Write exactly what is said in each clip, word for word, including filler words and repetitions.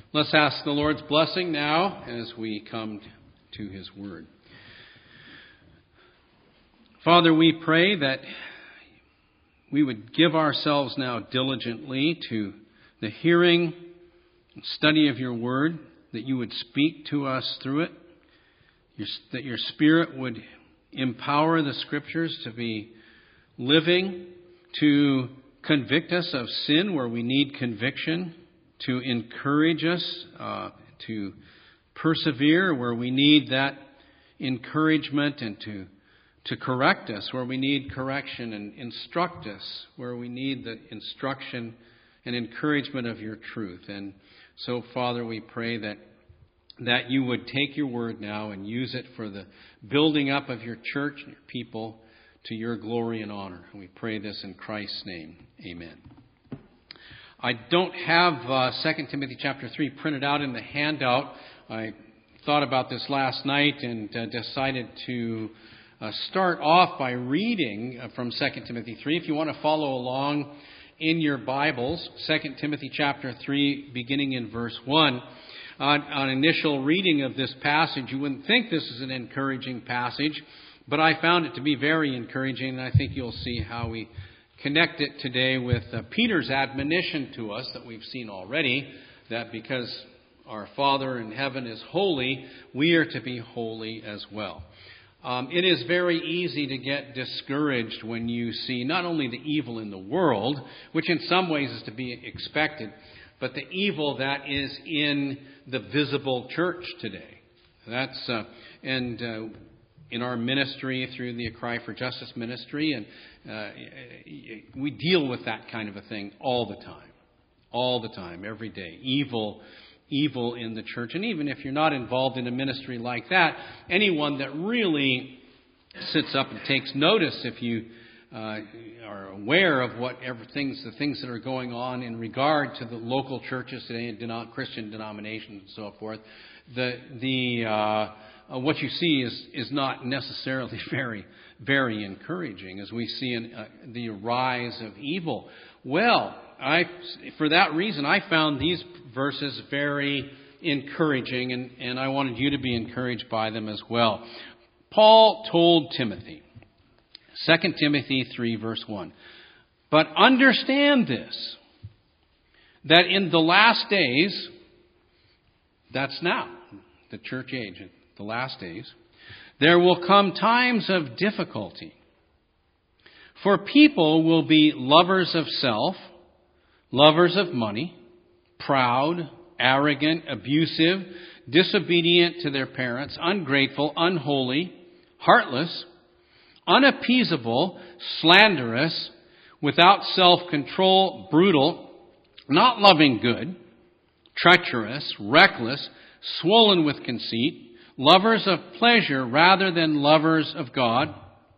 Let's ask the Lord's blessing now as we come to His Word. Father, we pray that we would give ourselves now diligently to the hearing and study of Your Word, that You would speak to us through it, that Your Spirit would empower the Scriptures to be living, to convict us of sin where we need conviction, to encourage us, uh, to persevere where we need that encouragement, and to to correct us where we need correction, and instruct us where we need the instruction and encouragement of Your truth. And so, Father, we pray that that You would take Your Word now and use it for the building up of Your church and Your people to Your glory and honor. And we pray this in Christ's name. Amen. I don't have uh, Second Timothy chapter three printed out in the handout. I thought about this last night and uh, decided to uh, start off by reading uh, from Second Timothy three. If you want to follow along in your Bibles, Second Timothy chapter three, beginning in verse one. On, on initial reading of this passage, you wouldn't think this is an encouraging passage, but I found it to be very encouraging, and I think you'll see how we connect it today with uh, Peter's admonition to us that we've seen already, that because our Father in heaven is holy, we are to be holy as well. Um, it is very easy to get discouraged when you see not only the evil in the world, which in some ways is to be expected, but the evil that is in the visible church today. That's uh, and uh, in our ministry through the Cry for Justice ministry, and uh, we deal with that kind of a thing all the time, all the time, every day. Evil, evil in the church, and even if you're not involved in a ministry like that, anyone that really sits up and takes notice, if you uh, are aware of whatever things, the things that are going on in regard to the local churches today and denom- Christian denominations and so forth, the the uh, Uh, what you see is, is not necessarily very, very encouraging as we see in, uh, the rise of evil. Well, I, for that reason, I found these verses very encouraging, and, and I wanted you to be encouraged by them as well. Paul told Timothy, Second Timothy three, verse one, "But understand this, that in the last days," that's now, the church age, the last days, "there will come times of difficulty. For people will be lovers of self, lovers of money, proud, arrogant, abusive, disobedient to their parents, ungrateful, unholy, heartless, unappeasable, slanderous, without self-control, brutal, not loving good, treacherous, reckless, swollen with conceit, lovers of pleasure rather than lovers of God,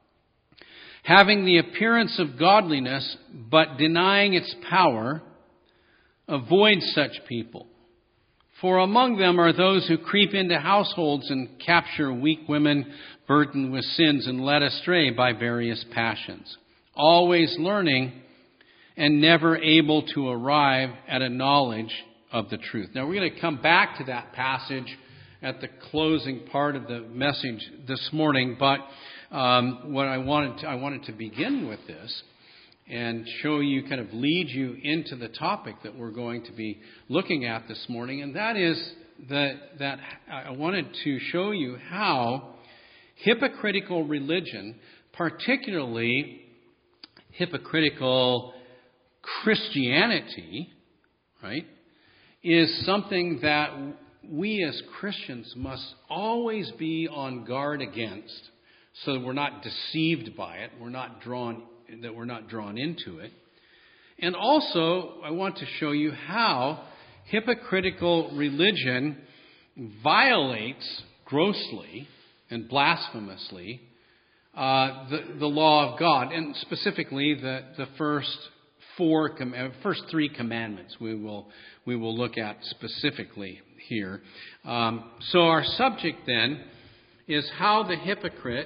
having the appearance of godliness but denying its power. Avoid such people. For among them are those who creep into households and capture weak women burdened with sins and led astray by various passions, always learning and never able to arrive at a knowledge of the truth." Now we're going to come back to that passage at the closing part of the message this morning, but um, what I wanted to, I wanted to begin with this and show you, kind of lead you into the topic that we're going to be looking at this morning, and that is that that I wanted to show you how hypocritical religion, particularly hypocritical Christianity, right, is something that we as Christians must always be on guard against, so that we're not deceived by it, we're not drawn, that we're not drawn into it. And also, I want to show you how hypocritical religion violates grossly and blasphemously uh, the, the law of God, and specifically the, the first four, first three commandments we will we will look at specifically here. Um, so our subject then is how the hypocrite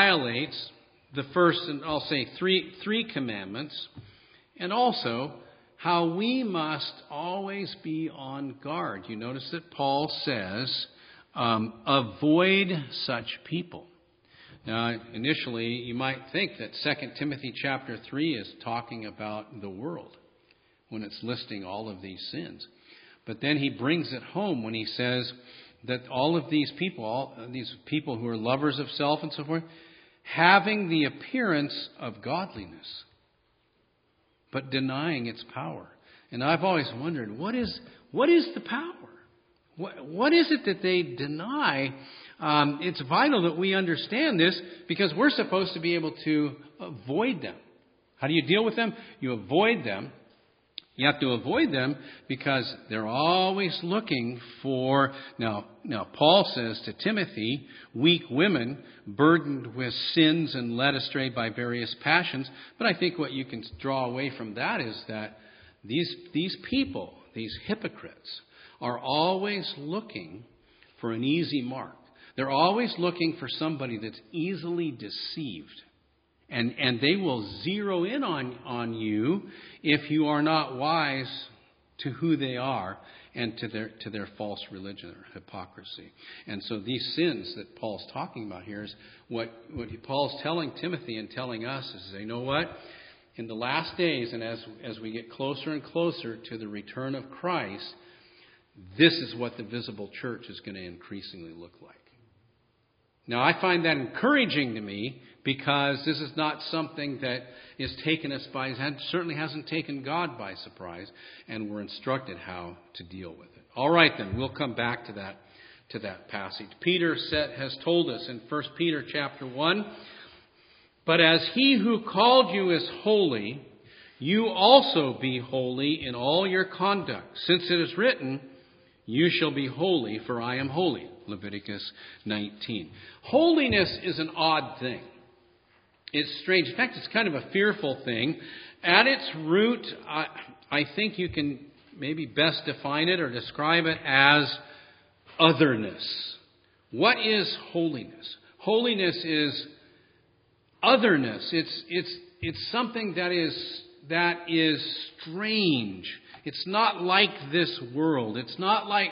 violates the first, and I'll say three three commandments, and also how we must always be on guard. You notice that Paul says, um, avoid such people. Now, initially, you might think that Second Timothy chapter three is talking about the world when it's listing all of these sins. But then he brings it home when he says that all of these people, all these people who are lovers of self and so forth, having the appearance of godliness, but denying its power. And I've always wondered, what is what is the power? What, what is it that they deny? Um, it's vital that we understand this because we're supposed to be able to avoid them. How do you deal with them? You avoid them. You have to avoid them because they're always looking for... Now, now Paul says to Timothy, weak women burdened with sins and led astray by various passions. But I think what you can draw away from that is that these, these people, these hypocrites, are always looking for an easy mark. They're always looking for somebody that's easily deceived. And and they will zero in on, on you if you are not wise to who they are and to their to their false religion or hypocrisy. And so these sins that Paul's talking about here is what, what Paul's telling Timothy and telling us is, you know what? In the last days, and as as we get closer and closer to the return of Christ, this is what the visible church is going to increasingly look like. Now, I find that encouraging to me because this is not something that is taken us by, certainly hasn't taken God by surprise, and we're instructed how to deal with it. All right, then, we'll come back to that to that passage. Peter said, has told us in First Peter chapter one, but as he who called you is holy, you also be holy in all your conduct, since it is written, you shall be holy, for I am holy. Leviticus nineteen. Holiness is an odd thing. It's strange. In fact, it's kind of a fearful thing. At its root, I, I think you can maybe best define it or describe it as otherness. What is holiness? Holiness is otherness. It's it's it's something that is that is strange. It's not like this world. It's not like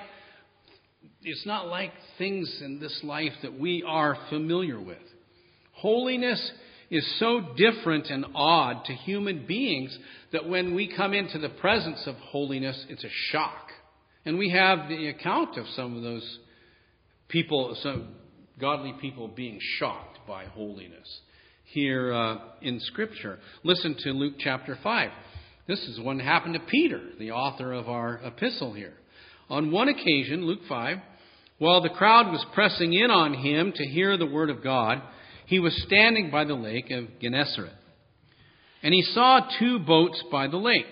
It's not like things in this life that we are familiar with. Holiness is so different and odd to human beings that when we come into the presence of holiness, it's a shock. And we have the account of some of those people, some godly people being shocked by holiness here uh, in Scripture. Listen to Luke chapter five. This is what happened to Peter, the author of our epistle here. On one occasion, Luke five, while the crowd was pressing in on him to hear the word of God, he was standing by the lake of Gennesaret. And he saw two boats by the lake.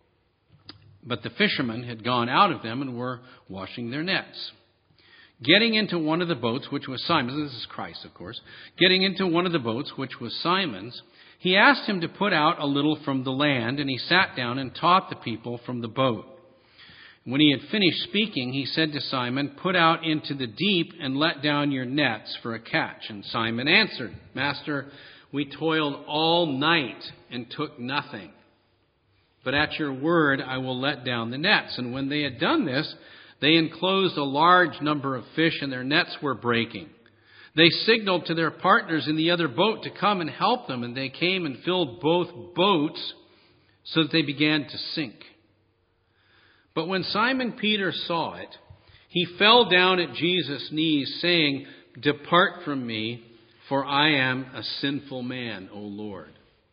But the fishermen had gone out of them and were washing their nets. Getting into one of the boats, which was Simon's, this is Christ, of course, getting into one of the boats, which was Simon's, he asked him to put out a little from the land, and he sat down and taught the people from the boat. When he had finished speaking, he said to Simon, put out into the deep and let down your nets for a catch. And Simon answered, Master, we toiled all night and took nothing. But at your word I will let down the nets. And when they had done this, they enclosed a large number of fish, and their nets were breaking. They signaled to their partners in the other boat to come and help them, and they came and filled both boats so that they began to sink. But when Simon Peter saw it, he fell down at Jesus' knees, saying, Depart from me, for I am a sinful man, O Lord.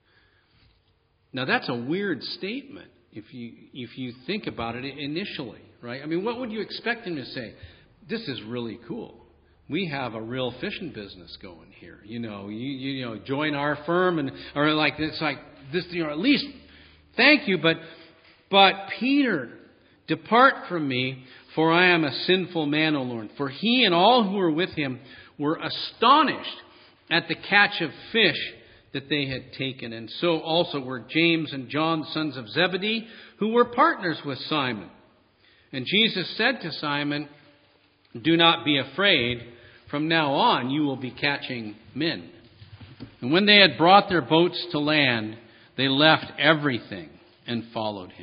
Now that's a weird statement if you if you think about it initially, right? I mean, what would you expect him to say? This is really cool. We have a real fishing business going here. You know, you you, you know, join our firm and or like it's like this. You know, at least thank you, but but Peter. Depart from me, for I am a sinful man, O Lord. For he and all who were with him were astonished at the catch of fish that they had taken. And so also were James and John, sons of Zebedee, who were partners with Simon. And Jesus said to Simon, Do not be afraid. From now on you will be catching men. And when they had brought their boats to land, they left everything and followed him.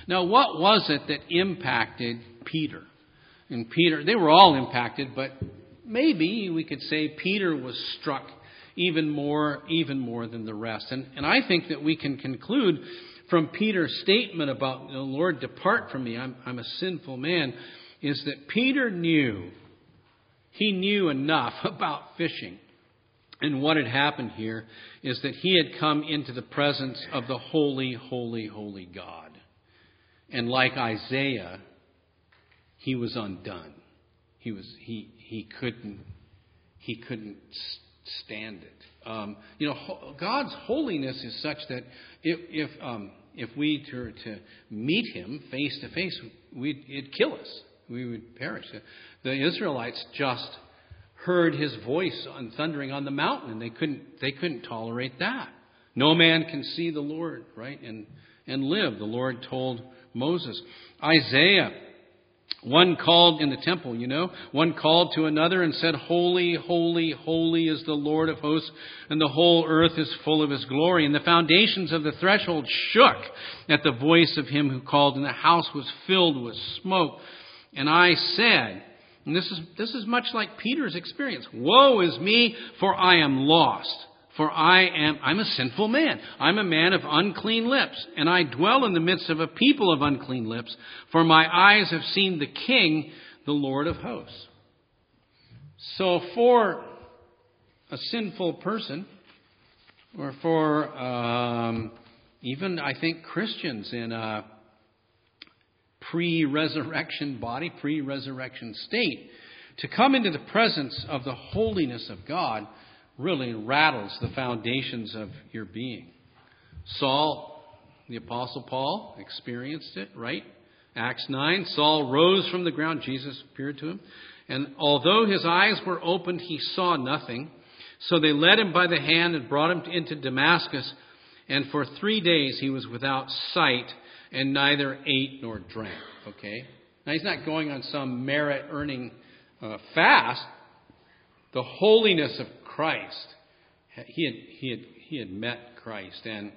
Now, what was it that impacted Peter? And Peter, they were all impacted, but maybe we could say Peter was struck even more, even more than the rest. And, and I think that we can conclude from Peter's statement about, the Lord, depart from me, I'm, I'm a sinful man, is that Peter knew, he knew enough about fishing. And what had happened here is that he had come into the presence of the holy, holy, holy God. And like Isaiah, he was undone. He was he he couldn't he couldn't stand it. Um, you know, God's holiness is such that if if um, if we were to meet Him face to face, we'd it'd kill us. We would perish. The Israelites just heard His voice on thundering on the mountain, and they couldn't they couldn't tolerate that. No man can see the Lord, right, and and live. The Lord told Moses. Isaiah, one called in the temple, you know, one called to another and said, holy, holy, holy is the Lord of hosts, and the whole earth is full of His glory. And the foundations of the threshold shook at the voice of Him who called, and the house was filled with smoke. And I said, and this is this is much like Peter's experience, woe is me, for I am lost. For I am, I'm a sinful man. I'm a man of unclean lips, and I dwell in the midst of a people of unclean lips, for my eyes have seen the King, the Lord of hosts. So for a sinful person, or for um, even, I think, Christians in a pre-resurrection body, pre-resurrection state, to come into the presence of the holiness of God really rattles the foundations of your being. Saul, the Apostle Paul, experienced it, right? Acts nine, Saul rose from the ground. Jesus appeared to him. And although his eyes were opened, he saw nothing. So they led him by the hand and brought him into Damascus. And for three days he was without sight and neither ate nor drank. Okay? Now he's not going on some merit-earning uh, fast. The holiness of Christ, he had, he had, he had met Christ and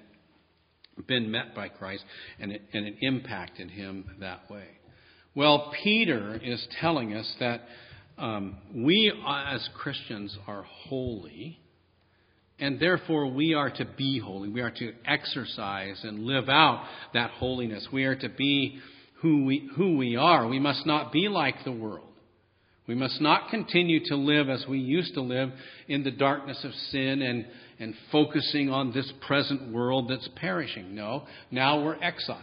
been met by Christ, and it, and it impacted him that way. Well, Peter is telling us that um, we as Christians are holy, and therefore we are to be holy. We are to exercise and live out that holiness. We are to be who we who we are. We must not be like the world. We must not continue to live as we used to live in the darkness of sin and, and focusing on this present world that's perishing. No, now we're exiles.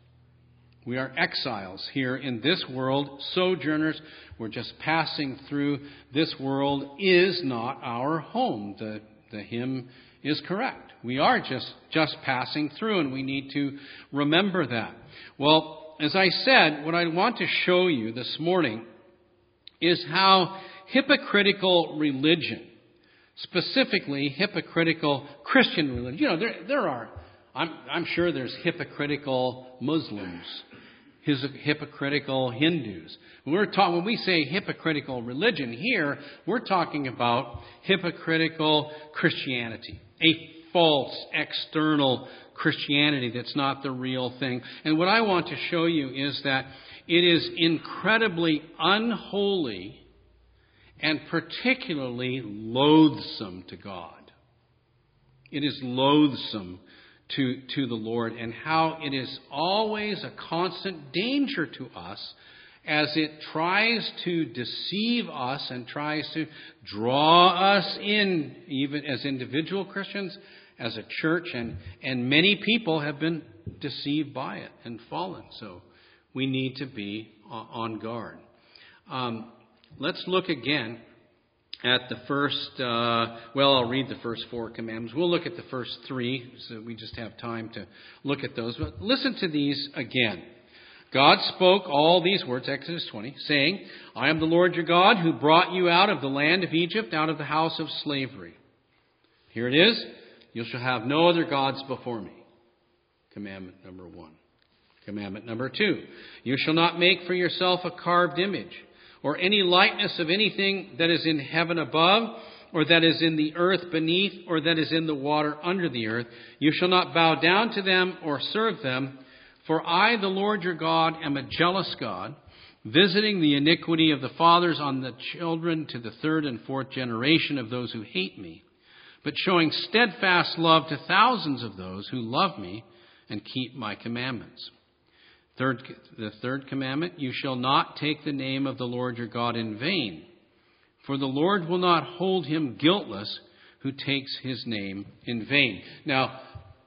We are exiles here in this world, sojourners. We're just passing through. This world is not our home. The, the hymn is correct. We are just, just passing through, and we need to remember that. Well, as I said, what I want to show you this morning is how hypocritical religion, specifically hypocritical Christian religion, you know, there there are, I'm, I'm sure there's hypocritical Muslims, his hypocritical Hindus. When we're talking, when we say hypocritical religion here, we're talking about hypocritical Christianity, a false external Christianity that's not the real thing. And what I want to show you is that it is incredibly unholy and particularly loathsome to God. It is loathsome to, to the Lord, and how it is always a constant danger to us as it tries to deceive us and tries to draw us in, even as individual Christians, as a church, and, and many people have been deceived by it and fallen. So we need to be on guard. Um, let's look again at the first, uh, well, I'll read the first four commandments. We'll look at the first three, so we just have time to look at those. But listen to these again. God spoke all these words, Exodus twenty, saying, I am the Lord your God who brought you out of the land of Egypt, out of the house of slavery. Here it is. You shall have no other gods before me. Commandment number one. Commandment number two, you shall not make for yourself a carved image, or any likeness of anything that is in heaven above, or that is in the earth beneath, or that is in the water under the earth. You shall not bow down to them or serve them, For I, the Lord your God, am a jealous God, visiting the iniquity of the fathers on the children to the third and fourth generation of those who hate me, but showing steadfast love to thousands of those who love me and keep my commandments. Third, the third commandment, you shall not take the name of the Lord your God in vain, for the Lord will not hold him guiltless who takes his name in vain. Now,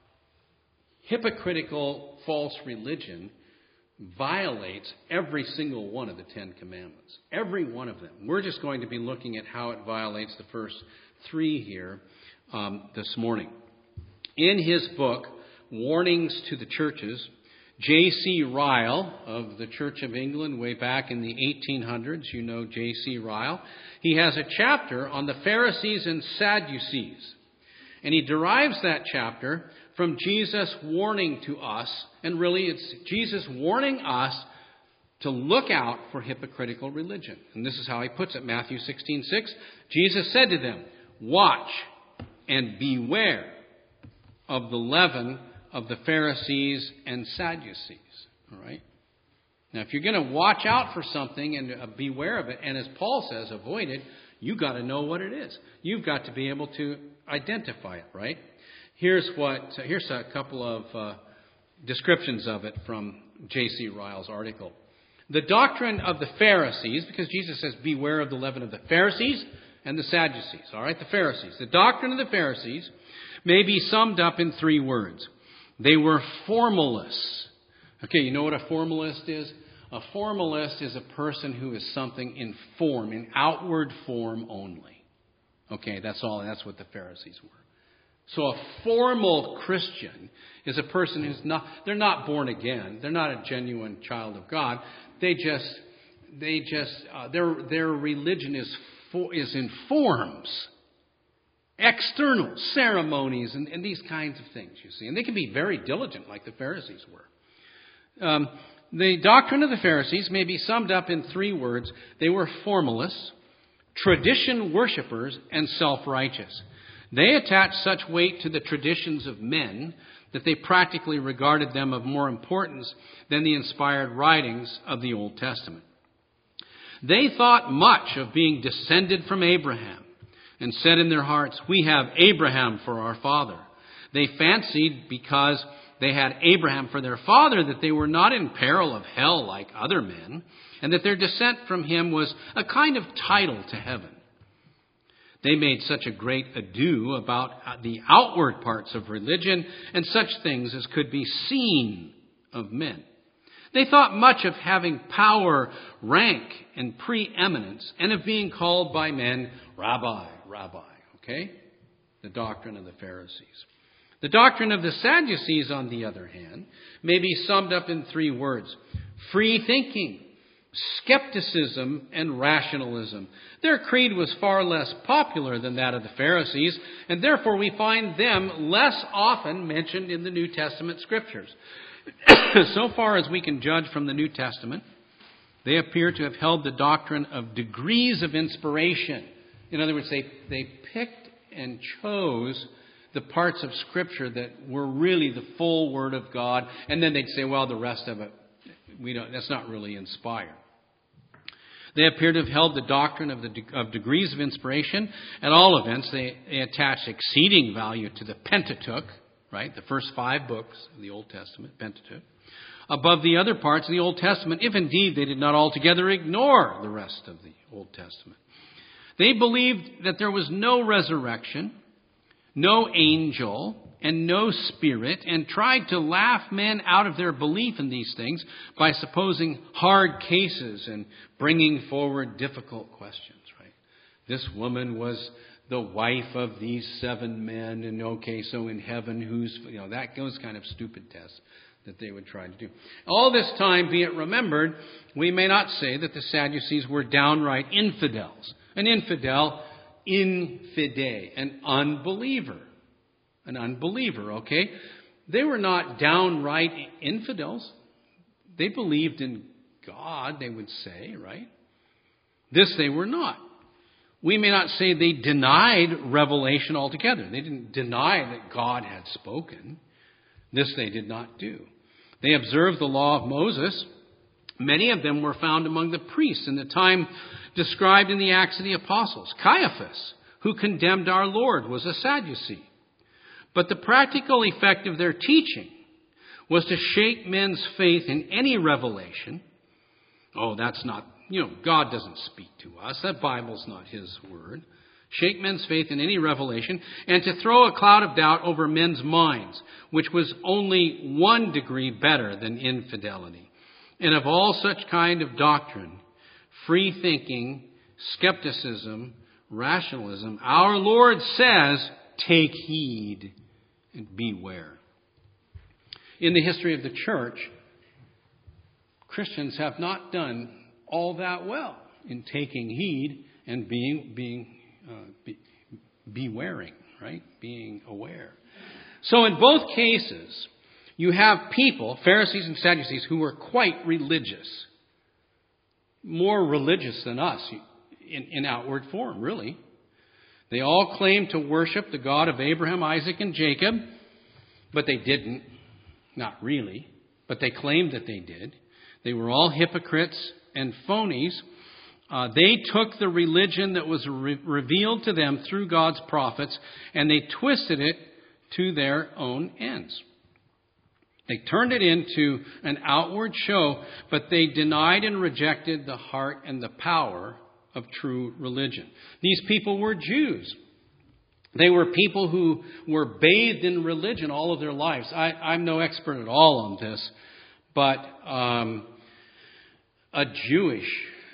hypocritical false religion violates every single one of the Ten Commandments. Every one of them. We're just going to be looking at how it violates the first three here um, this morning. In his book, Warnings to the Churches, J C Ryle of the Church of England way back in the eighteen hundreds, you know J C Ryle, he has a chapter on the Pharisees and Sadducees. And he derives that chapter from Jesus warning to us, and really it's Jesus warning us to look out for hypocritical religion. And this is how he puts it, Matthew sixteen six. Jesus said to them, watch and beware of the leaven of the Pharisees and Sadducees. All right? Now, if you're going to watch out for something and uh, beware of it, and as Paul says, avoid it, you've got to know what it is. You've got to be able to identify it, right? Here's what. Uh, here's a couple of uh, descriptions of it from J C Ryle's article. The doctrine of the Pharisees, because Jesus says, beware of the leaven of the Pharisees and the Sadducees. All right, the Pharisees. The doctrine of the Pharisees may be summed up in three words. They were formalists. Okay, you know what a formalist is? A formalist is a person who is something in form, in outward form only. Okay, that's all. That's what the Pharisees were. So a formal Christian is a person who's not, they're not born again. They're not a genuine child of God. They just, they just, uh, their, their religion is, for, is in forms. External ceremonies and, and these kinds of things, you see. And they can be very diligent like the Pharisees were. Um, the doctrine of the Pharisees may be summed up in three words. They were formalists, tradition worshippers, and self-righteous. They attached such weight to the traditions of men that they practically regarded them of more importance than the inspired writings of the Old Testament. They thought much of being descended from Abraham, and said in their hearts, we have Abraham for our father. They fancied, because they had Abraham for their father, that they were not in peril of hell like other men, and that their descent from him was a kind of title to heaven. They made such a great ado about the outward parts of religion and such things as could be seen of men. They thought much of having power, rank, and preeminence, and of being called by men rabbi, rabbi. Okay? The doctrine of the Pharisees. The doctrine of the Sadducees, on the other hand, may be summed up in three words. Free thinking, skepticism, and rationalism. Their creed was far less popular than that of the Pharisees, and therefore we find them less often mentioned in the New Testament scriptures. So far as we can judge from the New Testament, they appear to have held the doctrine of degrees of inspiration. In other words, they, they picked and chose the parts of Scripture that were really the full Word of God, and then they'd say, well, the rest of it, we don't, that's not really inspired. They appear to have held the doctrine of, the, of degrees of inspiration. At all events, they, they attached exceeding value to the Pentateuch, right? The first five books of the Old Testament, Pentateuch, above the other parts of the Old Testament, if indeed they did not altogether ignore the rest of the Old Testament. They believed that there was no resurrection, no angel, and no spirit, and tried to laugh men out of their belief in these things by supposing hard cases and bringing forward difficult questions, right? This woman was the wife of these seven men, and okay, so in heaven, who's, you know, that those kind of stupid tests that they would try to do. All this time, be it remembered, we may not say that the Sadducees were downright infidels. An infidel, infide, an unbeliever. An unbeliever, okay? They were not downright infidels. They believed in God, they would say, right? This they were not. We may not say they denied revelation altogether. They didn't deny that God had spoken. This they did not do. They observed the law of Moses. Many of them were found among the priests in the time described in the Acts of the Apostles. Caiaphas, who condemned our Lord, was a Sadducee. But the practical effect of their teaching was to shake men's faith in any revelation. Oh, that's not, you know, God doesn't speak to us. That Bible's not His word. Shake men's faith in any revelation, and to throw a cloud of doubt over men's minds, which was only one degree better than infidelity. And of all such kind of doctrine, free thinking, skepticism, rationalism, our Lord says, take heed and beware. In the history of the church, Christians have not done all that well in taking heed and being being uh, be, bewaring, right? Being aware. So in both cases, you have people, Pharisees and Sadducees, who were quite religious. More religious than us in, in outward form, really. They all claimed to worship the God of Abraham, Isaac, and Jacob, but they didn't. Not really, but they claimed that they did. They were all hypocrites and phonies. Uh, they took the religion that was re- revealed to them through God's prophets, and they twisted it to their own ends. They turned it into an outward show, but they denied and rejected the heart and the power of true religion. These people were Jews. They were people who were bathed in religion all of their lives. I, I'm no expert at all on this, but um, a Jewish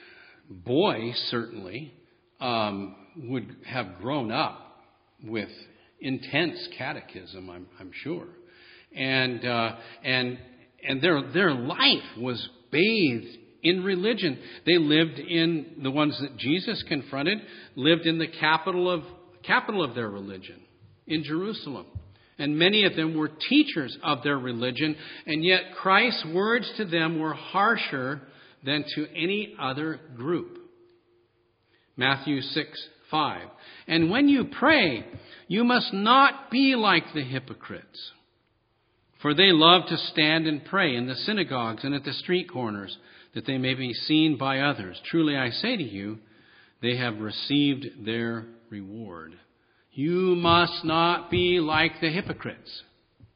boy certainly um, would have grown up with intense catechism, I'm, I'm sure. And uh, and and their their life was bathed in religion. They lived in, the ones that Jesus confronted, lived in the capital of capital of their religion, in Jerusalem. And many of them were teachers of their religion, and yet Christ's words to them were harsher than to any other group. Matthew six five. And when you pray, you must not be like the hypocrites. For they love to stand and pray in the synagogues and at the street corners, that they may be seen by others. Truly I say to you, they have received their reward. You must not be like the hypocrites.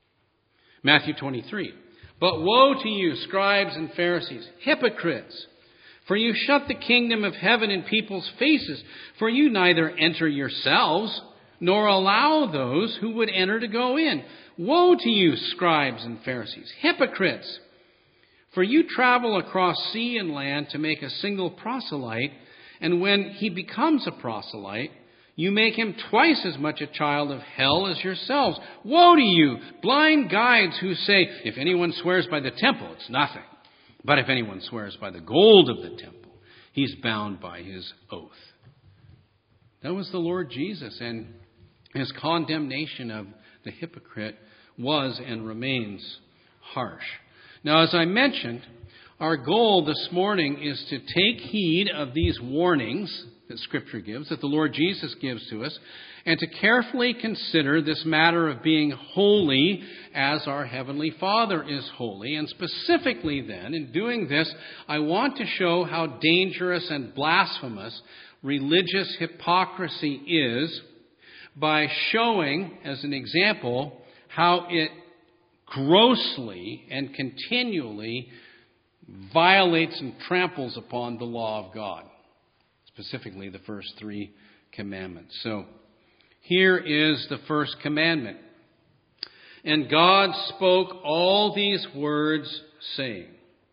Matthew twenty-three. But woe to you, scribes and Pharisees, hypocrites! For you shut the kingdom of heaven in people's faces, for you neither enter yourselves, nor allow those who would enter to go in. Woe to you, scribes and Pharisees, hypocrites! For you travel across sea and land to make a single proselyte, and when he becomes a proselyte, you make him twice as much a child of hell as yourselves. Woe to you, blind guides who say, if anyone swears by the temple, it's nothing. But if anyone swears by the gold of the temple, he's bound by his oath. That was the Lord Jesus, and his condemnation of the hypocrite was and remains harsh. Now, as I mentioned, our goal this morning is to take heed of these warnings that Scripture gives, that the Lord Jesus gives to us, and to carefully consider this matter of being holy as our Heavenly Father is holy. And specifically then, in doing this, I want to show how dangerous and blasphemous religious hypocrisy is by showing, as an example, how it grossly and continually violates and tramples upon the law of God, specifically the first three commandments. So here is the first commandment. And God spoke all these words, saying,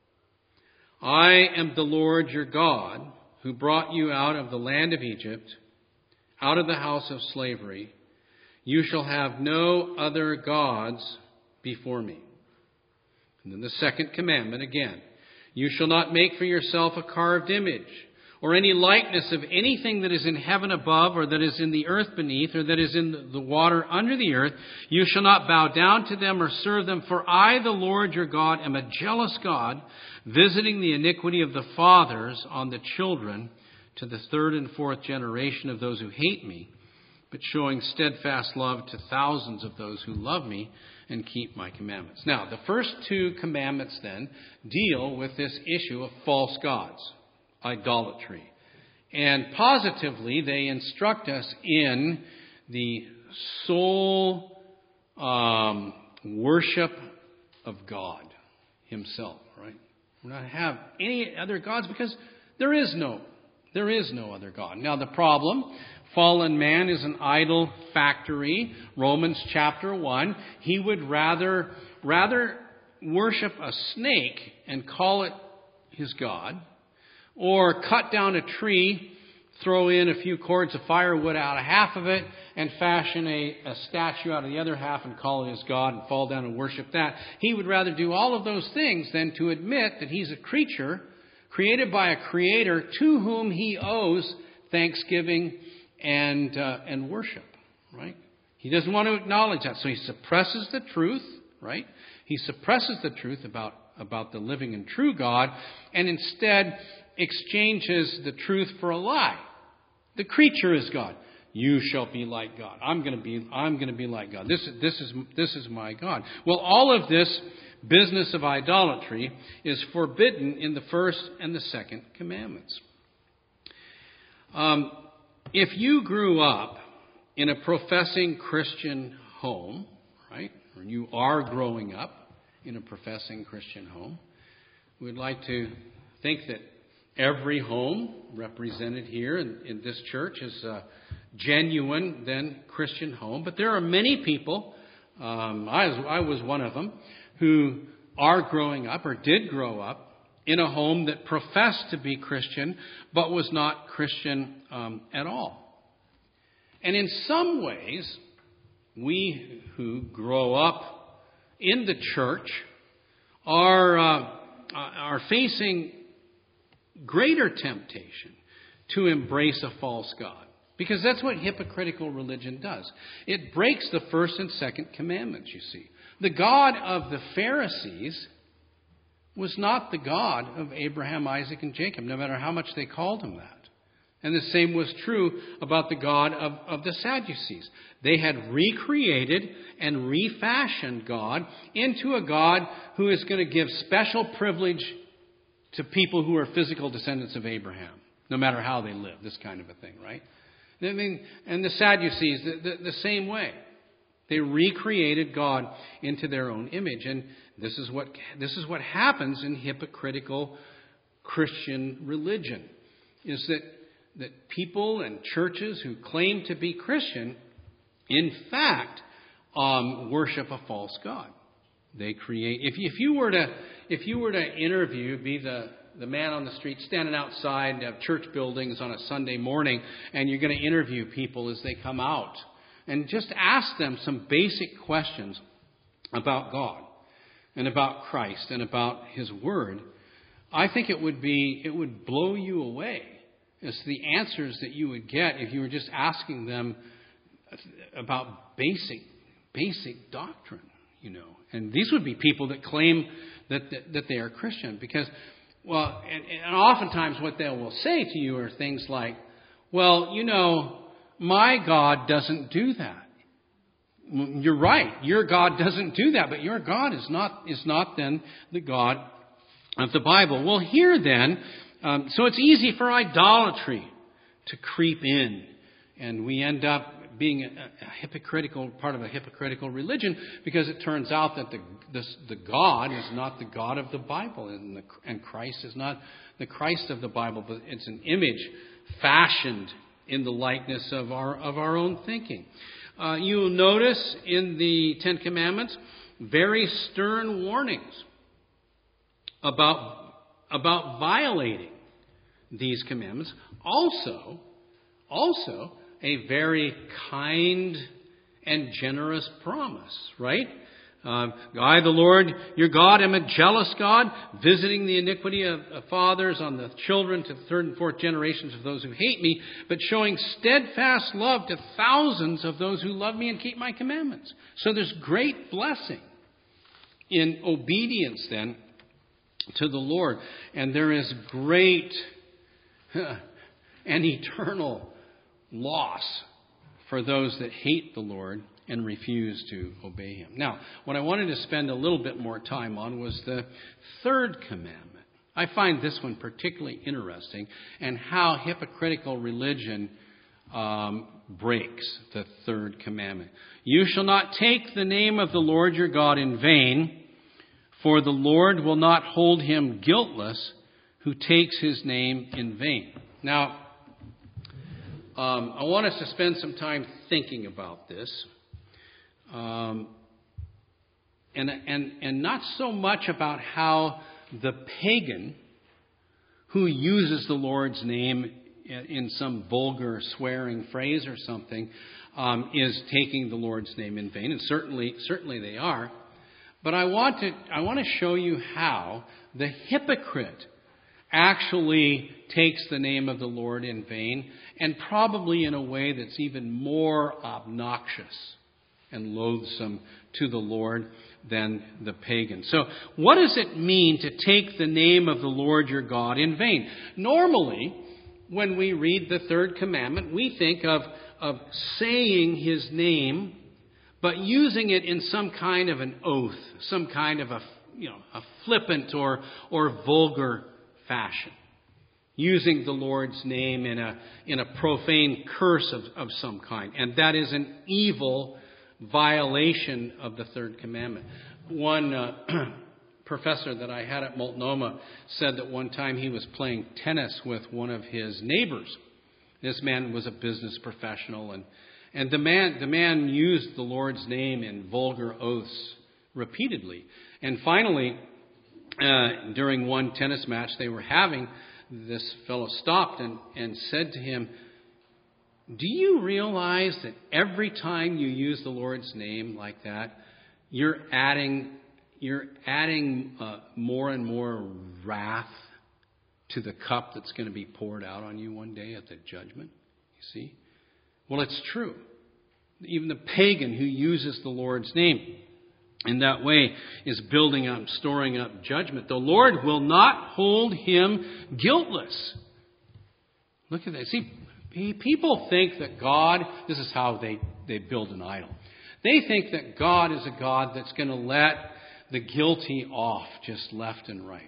I am the Lord your God, who brought you out of the land of Egypt, out of the house of slavery. You shall have no other gods before me. And then the second commandment again. You shall not make for yourself a carved image, or any likeness of anything that is in heaven above, or that is in the earth beneath, or that is in the water under the earth. You shall not bow down to them or serve them, for I, the Lord your God, am a jealous God, visiting the iniquity of the fathers on the children to the third and fourth generation of those who hate me, but showing steadfast love to thousands of those who love me and keep my commandments. Now, the first two commandments then deal with this issue of false gods, idolatry. And positively, they instruct us in the sole um, worship of God himself, right? We're not to have any other gods because there is no, there is no other God. Now, the problem, fallen man is an idol factory. Romans chapter one. He would rather, rather worship a snake and call it his God, or cut down a tree, throw in a few cords of firewood out of half of it, and fashion a, a statue out of the other half and call it his God and fall down and worship that. He would rather do all of those things than to admit that he's a creature created by a creator to whom he owes thanksgiving and uh, and worship, right? He doesn't want to acknowledge that, so he suppresses the truth, right? He suppresses the truth about, about the living and true God, and instead exchanges the truth for a lie. The creature is God. You shall be like God. I'm going to be. I'm going to be like God. This, this is this is my God. Well, all of this business of idolatry is forbidden in the first and the second commandments. Um, if you grew up in a professing Christian home, right, or you are growing up in a professing Christian home, we'd like to think that every home represented here in, in this church is a genuine, then, Christian home. But there are many people, um, I, was, I was one of them, who are growing up or did grow up in a home that professed to be Christian but was not Christian um, at all. And in some ways, we who grow up in the church are uh, are facing greater temptation to embrace a false god, because that's what hypocritical religion does. It breaks the first and second commandments, you see. The God of the Pharisees was not the God of Abraham, Isaac, and Jacob, no matter how much they called him that. And the same was true about the God of, of the Sadducees. They had recreated and refashioned God into a God who is going to give special privilege to people who are physical descendants of Abraham, no matter how they live, this kind of a thing, right? I mean, and the Sadducees, the, the, the same way. They recreated God into their own image. And this is what this is what happens in hypocritical Christian religion, is that, that people and churches who claim to be Christian, in fact, um, worship a false god. They create. If you, if you were to if you were to interview, be the the man on the street standing outside of church buildings on a Sunday morning, and you're going to interview people as they come out, and just ask them some basic questions about God and about Christ and about His Word, I think it would be it would blow you away as to the answers that you would get if you were just asking them about basic basic doctrine, you know. And these would be people that claim that that, that they are Christian, because, well, and, and oftentimes what they will say to you are things like, well, you know, my God doesn't do that. You're right. Your God doesn't do that, but your God is not is not then the God of the Bible. Well, here then, um, so it's easy for idolatry to creep in, and we end up being a, a hypocritical part of a hypocritical religion, because it turns out that the this, the God is not the God of the Bible, and, the, and Christ is not the Christ of the Bible, but it's an image fashioned in the likeness of our of our own thinking. Uh, you will notice in the Ten Commandments very stern warnings about about violating these commandments. Also, also a very kind and generous promise, right? Uh, I, the Lord, your God, am a jealous God, visiting the iniquity of, of fathers on the children to the third and fourth generations of those who hate me, but showing steadfast love to thousands of those who love me and keep my commandments. So there's great blessing in obedience then to the Lord. And there is great and eternal loss for those that hate the Lord and refuse to obey him. Now, what I wanted to spend a little bit more time on was the third commandment. I find this one particularly interesting, and how hypocritical religion um, breaks the third commandment. You shall not take the name of the Lord your God in vain, for the Lord will not hold him guiltless who takes his name in vain. Now, um, I want us to spend some time thinking about this. Um, and, and, and not so much about how the pagan who uses the Lord's name in some vulgar swearing phrase or something um, is taking the Lord's name in vain, and certainly, certainly they are. But I want to, I want to show you how the hypocrite actually takes the name of the Lord in vain, and probably in a way that's even more obnoxious and loathsome to the Lord than the pagan. So what does it mean to take the name of the Lord your God in vain? Normally, when we read the third commandment, we think of, of saying his name, but using it in some kind of an oath, some kind of a, you know, a flippant or, or vulgar fashion. Using the Lord's name in a, in a profane curse of, of some kind. And that is an evil violation of the third commandment. One uh, professor that I had at Multnomah said that one time he was playing tennis with one of his neighbors. This man was a business professional, and, and the man the man used the Lord's name in vulgar oaths repeatedly. And finally, uh, during one tennis match they were having, this fellow stopped and, and said to him, "Do you realize that every time you use the Lord's name like that, you're adding you're adding uh, more and more wrath to the cup that's going to be poured out on you one day at the judgment?" You see? Well, it's true. Even the pagan who uses the Lord's name in that way is building up, storing up judgment. The Lord will not hold him guiltless. Look at that. See, people think that God, this is how they, they build an idol. They think that God is a God that's going to let the guilty off just left and right.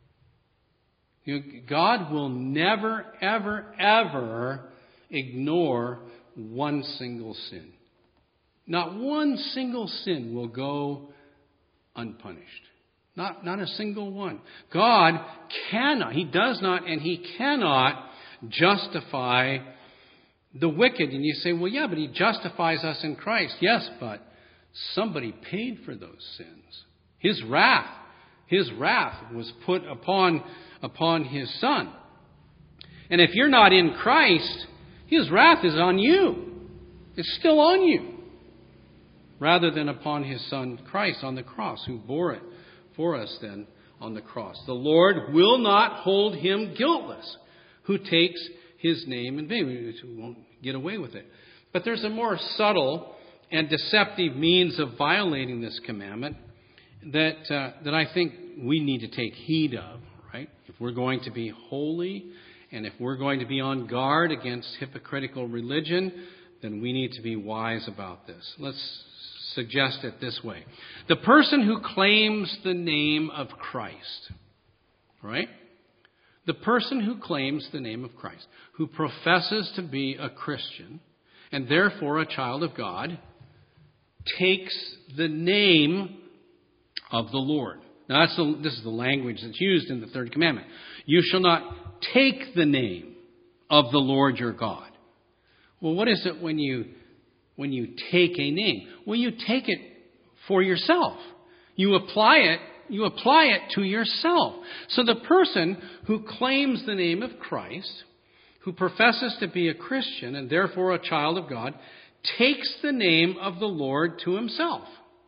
You know, God will never, ever, ever ignore one single sin. Not one single sin will go unpunished. Not, not a single one. God cannot, He does not, and He cannot justify the wicked. And you say, well, yeah, but He justifies us in Christ. Yes, but somebody paid for those sins. His wrath, His wrath was put upon, upon His Son. And if you're not in Christ, His wrath is on you. It's still on you. Rather than upon His Son Christ on the cross, who bore it for us then on the cross. The Lord will not hold him guiltless who takes His name in vain. We won't get away with it. But there's a more subtle and deceptive means of violating this commandment that uh, that I think we need to take heed of, right? If we're going to be holy and if we're going to be on guard against hypocritical religion, then we need to be wise about this. Let's suggest it this way. The person who claims the name of Christ, right? The person who claims the name of Christ, who professes to be a Christian and therefore a child of God, takes the name of the Lord. Now, that's the, this is the language that's used in the third commandment. You shall not take the name of the Lord your God. Well, what is it when you when you take a name? Well, you take it for yourself. You apply it. You apply it to yourself. So the person who claims the name of Christ, who professes to be a Christian and therefore a child of God, takes the name of the Lord to himself.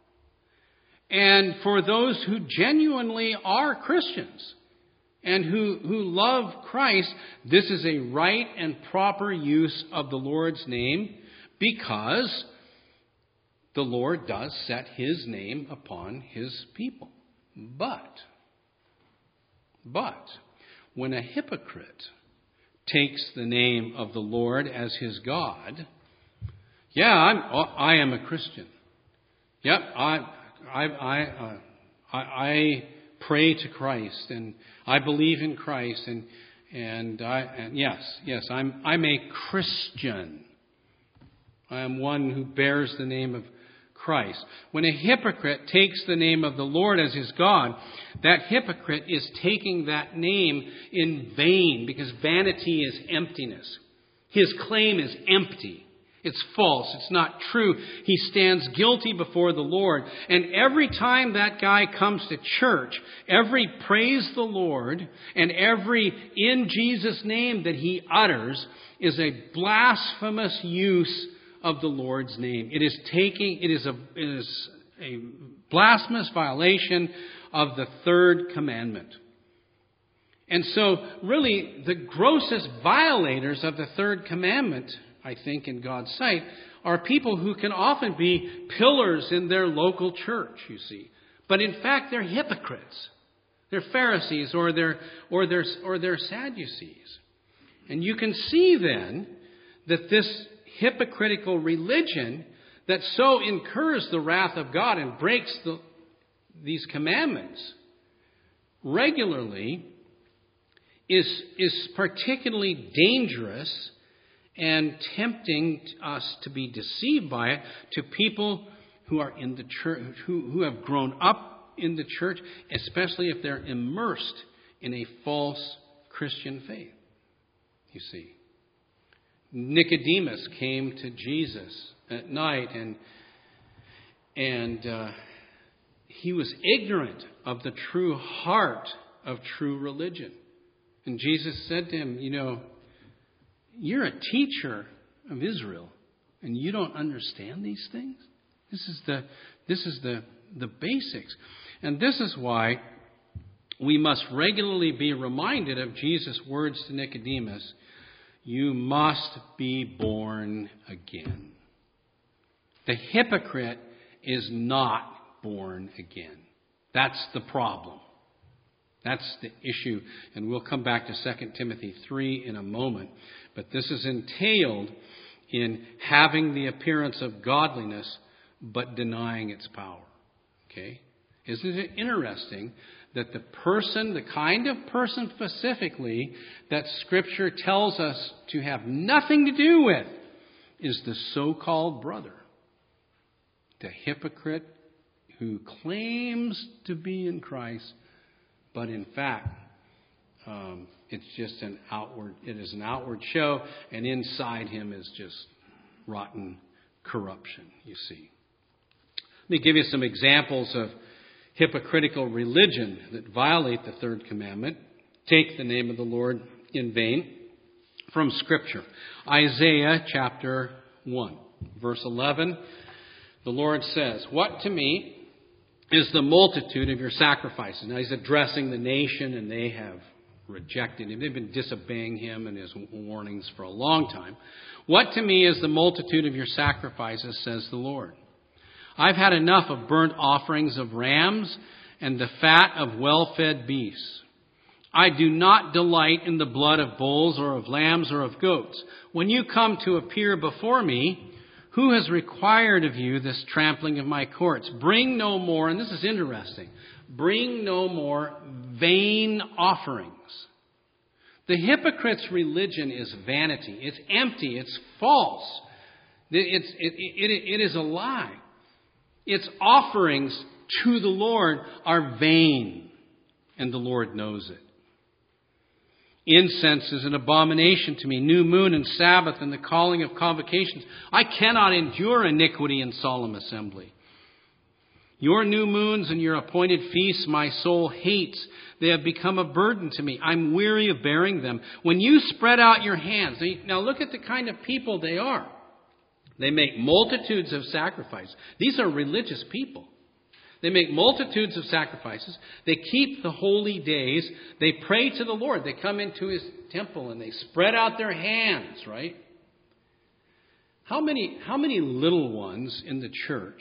And for those who genuinely are Christians and who, who love Christ, this is a right and proper use of the Lord's name, because the Lord does set His name upon His people. But, but, when a hypocrite takes the name of the Lord as his God, Yeah, I'm, I am a Christian. Yep, I, I, I, uh, I, I pray to Christ, and I believe in Christ, and and I, and yes, yes, I'm, I'm a Christian. I am one who bears the name of Christ. When a hypocrite takes the name of the Lord as his God, that hypocrite is taking that name in vain, because vanity is emptiness. His claim is empty. It's false. It's not true. He stands guilty before the Lord. And every time that guy comes to church, every praise the Lord and every in Jesus' name that he utters is a blasphemous use of the Lord's name. It is taking, it is a, it is a blasphemous violation of the third commandment. And so, really, the grossest violators of the third commandment, I think, in God's sight, are people who can often be pillars in their local church, you see. But in fact, they're hypocrites. They're Pharisees or they're, or they're, or they're Sadducees. And you can see then that this hypocritical religion that so incurs the wrath of God and breaks the, these commandments regularly is, is particularly dangerous and tempting us to be deceived by it, to people who are in the church, who, who have grown up in the church, especially if they're immersed in a false Christian faith. You see, Nicodemus came to Jesus at night, and and uh, he was ignorant of the true heart of true religion. And Jesus said to him, you know, you're a teacher of Israel, and you don't understand these things? This is the this is the, the basics. And this is why we must regularly be reminded of Jesus' words to Nicodemus, you must be born again. The hypocrite is not born again. That's the problem. That's the issue. And we'll come back to Second Timothy three in a moment. But this is entailed in having the appearance of godliness, but denying its power. Okay? Isn't it interesting that the person, the kind of person specifically that Scripture tells us to have nothing to do with, is the so-called brother. The hypocrite who claims to be in Christ, but in fact, um, it's just an outward, it is an outward show, and inside him is just rotten corruption, you see. Let me give you some examples of hypocritical religion that violate the third commandment. Take the name of the Lord in vain. From Scripture. Isaiah chapter one, verse eleven. The Lord says, what to me is the multitude of your sacrifices? Now he's addressing the nation, and they have rejected him. They've been disobeying him and his warnings for a long time. What to me is the multitude of your sacrifices, says the Lord. I've had enough of burnt offerings of rams and the fat of well-fed beasts. I do not delight in the blood of bulls or of lambs or of goats. When you come to appear before me, who has required of you this trampling of my courts? Bring no more, and this is interesting, bring no more vain offerings. The hypocrite's religion is vanity. It's empty. It's false. It's, it, it, it is a lie. Its offerings to the Lord are vain, and the Lord knows it. Incense is an abomination to me, new moon and Sabbath and the calling of convocations. I cannot endure iniquity in solemn assembly. Your new moons and your appointed feasts my soul hates. They have become a burden to me. I'm weary of bearing them. When you spread out your hands, now look at the kind of people they are. They make multitudes of sacrifices. These are religious people. They make multitudes of sacrifices. They keep the holy days. They pray to the Lord. They come into his temple and they spread out their hands, right? How many, how many little ones in the church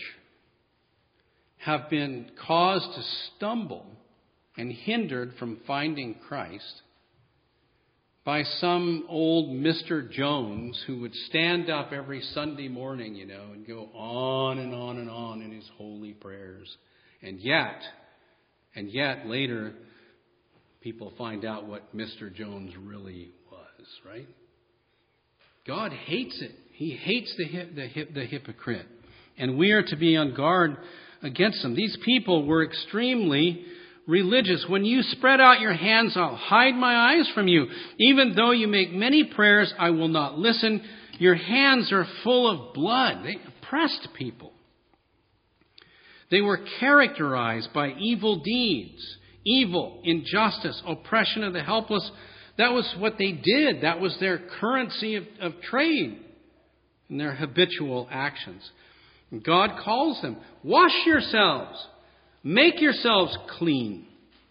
have been caused to stumble and hindered from finding Christ by some old Mister Jones who would stand up every Sunday morning, you know, and go on and on and on in his holy prayers. And yet, and yet later, people find out what Mister Jones really was, right? God hates it. He hates the, the, the hypocrite. And we are to be on guard against them. These people were extremely religious. When you spread out your hands, I'll hide my eyes from you. Even though you make many prayers, I will not listen. Your hands are full of blood. They oppressed people. They were characterized by evil deeds, evil, injustice, oppression of the helpless. That was what they did. That was their currency of, of trade and their habitual actions. And God calls them, wash yourselves. Make yourselves clean.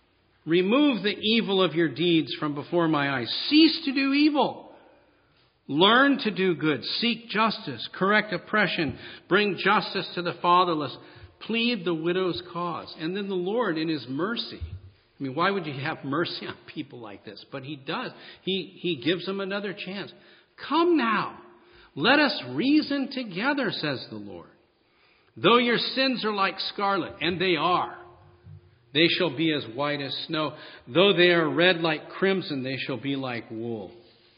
Remove the evil of your deeds from before my eyes. Cease to do evil. Learn to do good. Seek justice. Correct oppression. Bring justice to the fatherless. Plead the widow's cause. And then the Lord, in His mercy, I mean, why would you have mercy on people like this? But He does. He, he gives them another chance. Come now. Let us reason together, says the Lord. Though your sins are like scarlet, and they are, they shall be as white as snow. Though they are red like crimson, they shall be like wool.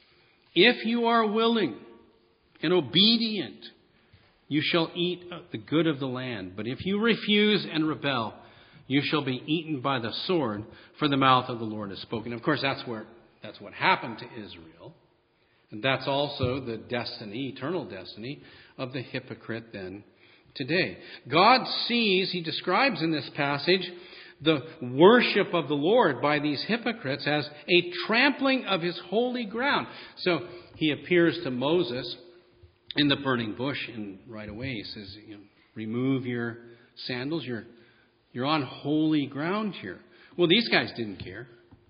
If you are willing and obedient, you shall eat the good of the land. But if you refuse and rebel, you shall be eaten by the sword, for the mouth of the Lord has spoken. Of course, that's where that's what happened to Israel. And that's also the destiny, eternal destiny, of the hypocrite then today. God sees, He describes in this passage, the worship of the Lord by these hypocrites as a trampling of His holy ground. So He appears to Moses in the burning bush, and right away He says, you know, remove your sandals, you're, you're on holy ground here. Well, these guys didn't care.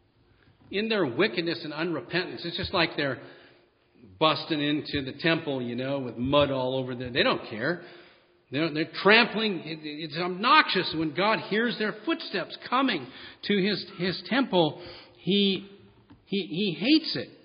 In their wickedness and unrepentance, it's just like they're busting into the temple, you know, with mud all over there. They don't care. They're, they're trampling. It's obnoxious when God hears their footsteps coming to his, his temple. He, he, he hates it.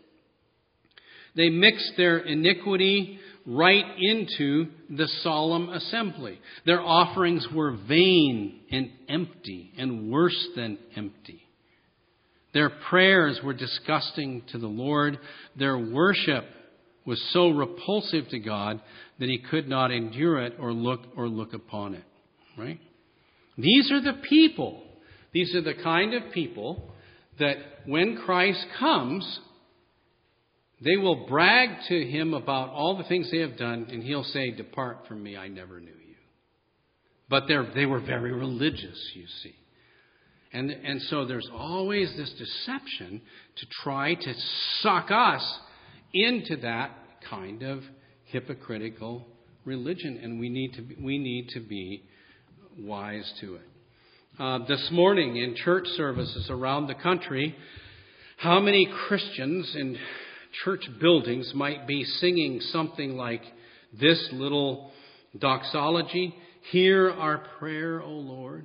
They mix their iniquity right into the solemn assembly. Their offerings were vain and empty, and worse than empty. Their prayers were disgusting to the Lord. Their worship was so repulsive to God that He could not endure it or look or look upon it. Right? These are the people. These are the kind of people that when Christ comes, they will brag to Him about all the things they have done, and He'll say, "Depart from me, I never knew you." But they they were very religious, you see. And, and so there's always this deception to try to suck us into that kind of hypocritical religion, and we need to be, we need to be wise to it. Uh, this morning in church services around the country, how many Christians in church buildings might be singing something like this little doxology? Hear our prayer, O Lord.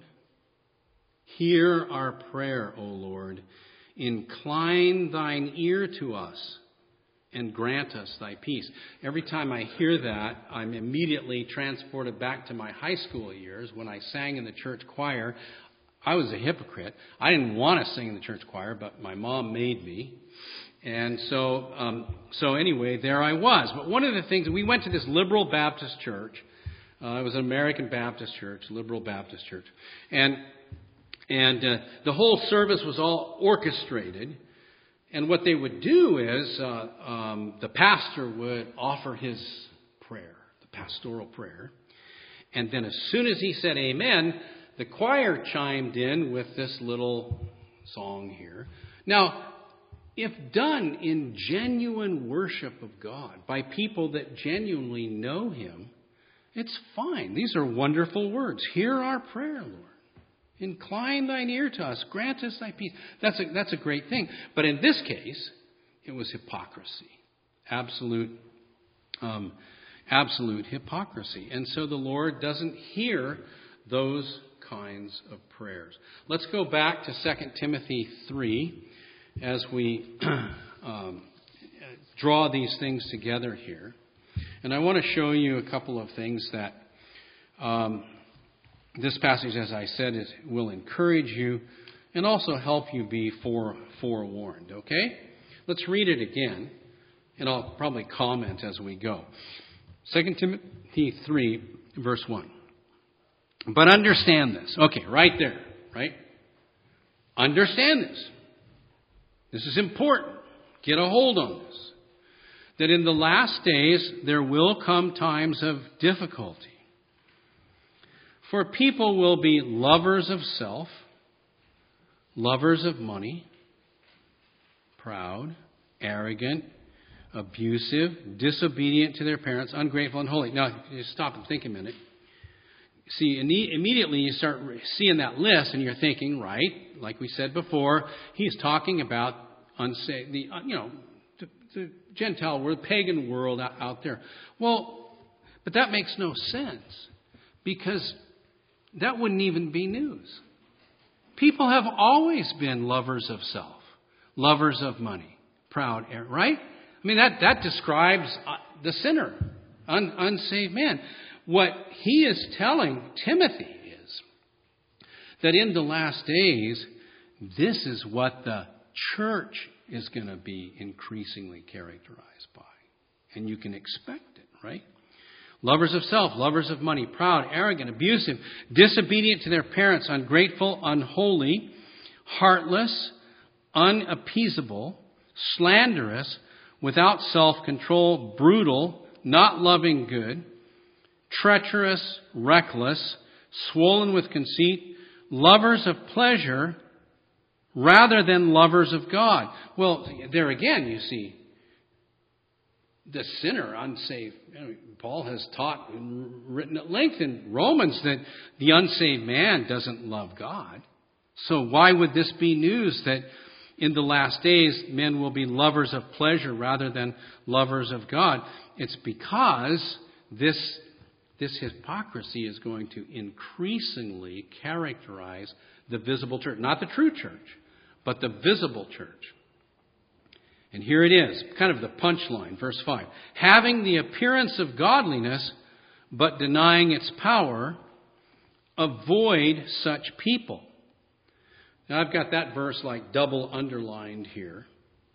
Hear our prayer, O Lord. Incline thine ear to us and grant us thy peace. Every time I hear that, I'm immediately transported back to my high school years when I sang in the church choir. I was a hypocrite. I didn't want to sing in the church choir, but my mom made me. And so, um, so anyway, there I was. But one of the things, we went to this liberal Baptist church. Uh, it was an American Baptist church, liberal Baptist church. And And uh, the whole service was all orchestrated. And what they would do is uh, um, the pastor would offer his prayer, the pastoral prayer. And then as soon as he said amen, the choir chimed in with this little song here. Now, if done in genuine worship of God by people that genuinely know Him, it's fine. These are wonderful words. Hear our prayer, Lord. Incline thine ear to us. Grant us thy peace. That's a, that's a great thing. But in this case, it was hypocrisy. Absolute, um, absolute hypocrisy. And so the Lord doesn't hear those kinds of prayers. Let's go back to Second Timothy three as we um, draw these things together here. And I want to show you a couple of things that um, this passage, as I said, is, will encourage you and also help you be fore, forewarned. Okay? Let's read it again, and I'll probably comment as we go. Second Timothy three, verse one. But understand this. Okay, right there, right? Understand this. This is important. Get a hold on this. That in the last days there will come times of difficulty. For people will be lovers of self, lovers of money, proud, arrogant, abusive, disobedient to their parents, ungrateful, and unholy. Now, just stop and think a minute. See, immediately you start seeing that list, and you're thinking, right, like we said before, he's talking about unsaved, the you know, the, the Gentile world, pagan world out, out there. Well, but that makes no sense, because that wouldn't even be news. People have always been lovers of self, lovers of money, proud, right? I mean, that, that describes the sinner, un, unsaved man. What he is telling Timothy is that in the last days, this is what the church is going to be increasingly characterized by. And you can expect it, right? Lovers of self, lovers of money, proud, arrogant, abusive, disobedient to their parents, ungrateful, unholy, heartless, unappeasable, slanderous, without self-control, brutal, not loving good, treacherous, reckless, swollen with conceit, lovers of pleasure rather than lovers of God. Well, there again, you see, the sinner, unsaved. Paul has taught and written at length in Romans that the unsaved man doesn't love God. So why would this be news that in the last days men will be lovers of pleasure rather than lovers of God? It's because this, this hypocrisy is going to increasingly characterize the visible church. Not the true church, but the visible church. And here it is, kind of the punchline, verse five. Having the appearance of godliness, but denying its power, avoid such people. Now, I've got that verse like double underlined here.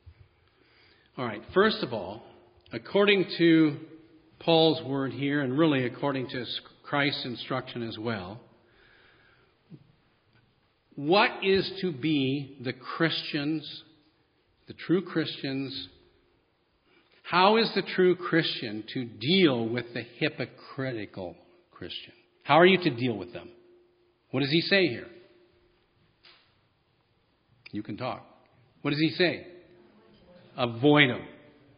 All right, first of all, according to Paul's word here, and really according to Christ's instruction as well, what is to be the Christian's, the true Christian's, how is the true Christian to deal with the hypocritical Christian? How are you to deal with them? What does he say here? You can talk. What does he say? Avoid them.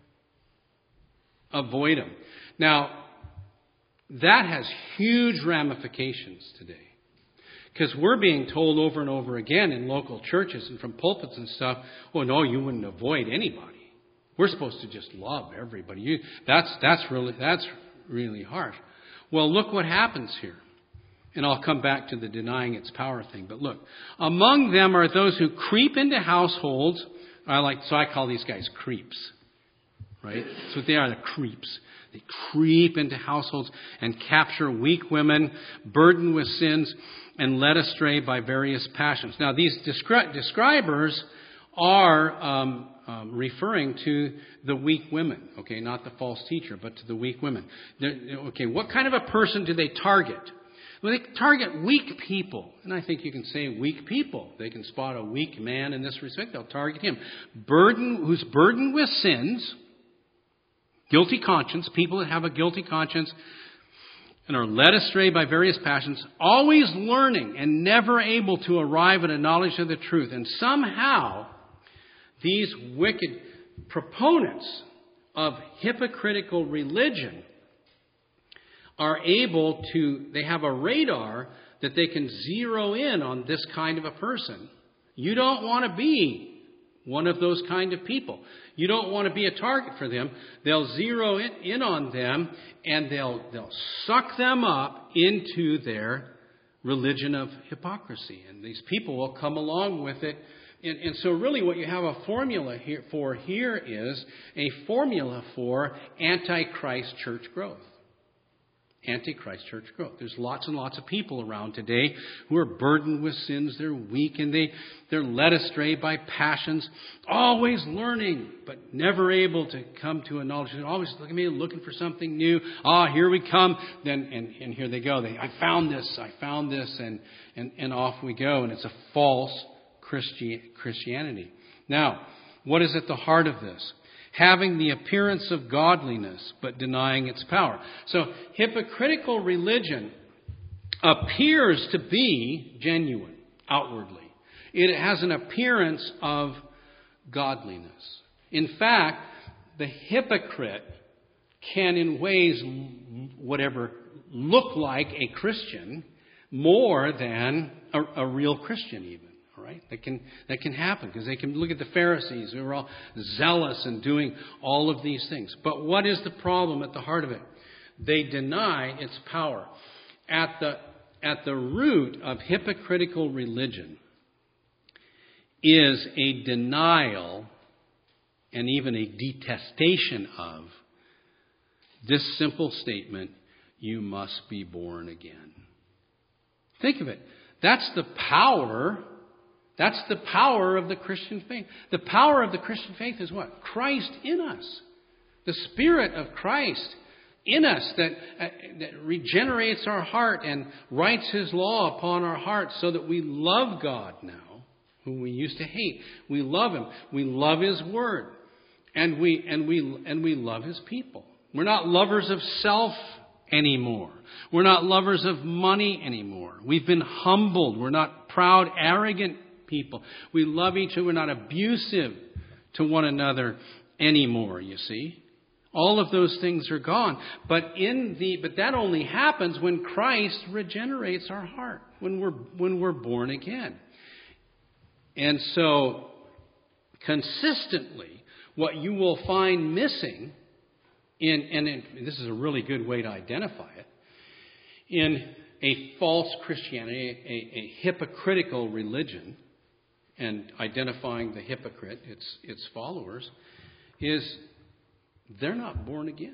Avoid them. Now, that has huge ramifications today. Because we're being told over and over again in local churches and from pulpits and stuff, oh, no, you wouldn't avoid anybody. We're supposed to just love everybody. You, that's, that's, really, that's really harsh. Well, look what happens here. And I'll come back to the denying its power thing. But look, among them are those who creep into households. I like, so I call these guys creeps. Right? That's what they are, the creeps. They creep into households and capture weak women, burdened with sins, and led astray by various passions. Now, these descri- describers are um, um, referring to the weak women, okay, not the false teacher, but to the weak women. They're, okay, what kind of a person do they target? Well, they target weak people. And I think you can say weak people. They can spot a weak man in this respect. They'll target him. Burden, who's burdened with sins, guilty conscience, people that have a guilty conscience and are led astray by various passions, always learning and never able to arrive at a knowledge of the truth. And somehow, these wicked proponents of hypocritical religion are able to, they have a radar that they can zero in on this kind of a person. You don't want to be one of those kind of people. You don't want to be a target for them. They'll zero in, in on them, and they'll they'll suck them up into their religion of hypocrisy. And these people will come along with it And, and so really what you have a formula here for here is a formula for Antichrist church growth. Antichrist church growth. There's lots and lots of people around today who are burdened with sins. They're weak and they, they're led astray by passions. Always learning, but never able to come to a knowledge. They're always looking at me, looking for something new. Ah, here we come. Then and, and here they go. They, I found this. I found this. And, and, and off we go. And it's a false Christi- Christianity. Now, what is at the heart of this? Having the appearance of godliness, but denying its power. So, hypocritical religion appears to be genuine outwardly. It has an appearance of godliness. In fact, the hypocrite can, in ways, whatever, look like a Christian more than a, a real Christian even. Right? That can that can happen because they can look at the Pharisees who are all zealous and doing all of these things. But what is the problem at the heart of it? They deny its power. At the at the root of hypocritical religion is a denial and even a detestation of this simple statement, you must be born again. Think of it. That's the power That's the power of the Christian faith. The power of the Christian faith is what? Christ in us. The Spirit of Christ in us that, uh, that regenerates our heart and writes His law upon our hearts so that we love God now, whom we used to hate. We love Him. We love His Word. And we, and we, and we love His people. We're not lovers of self anymore. We're not lovers of money anymore. We've been humbled. We're not proud, arrogant people. We love each other. We're not abusive to one another anymore, you see. All of those things are gone. But in the but that only happens when Christ regenerates our heart, when we're when we're born again. And so consistently what you will find missing in and in, this is a really good way to identify it, in a false Christianity, a, a hypocritical religion, and identifying the hypocrite, its its followers, is they're not born again.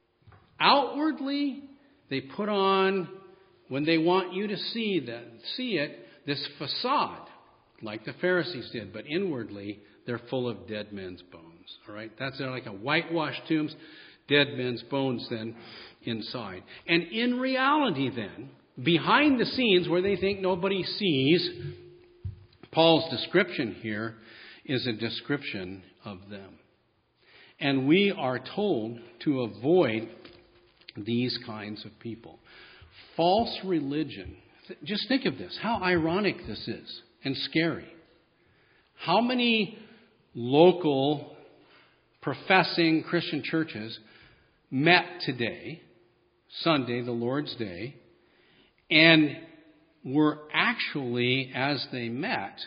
Outwardly, they put on, when they want you to see that see it, this facade, like the Pharisees did, but inwardly they're full of dead men's bones. All right, that's like a whitewashed tombs, dead men's bones then inside. And in reality, then, behind the scenes, where they think nobody sees, Paul's description here is a description of them. And we are told to avoid these kinds of people. False religion. Just think of this. How ironic this is and scary. How many local professing Christian churches met today, Sunday, the Lord's Day, and were actually, as they met,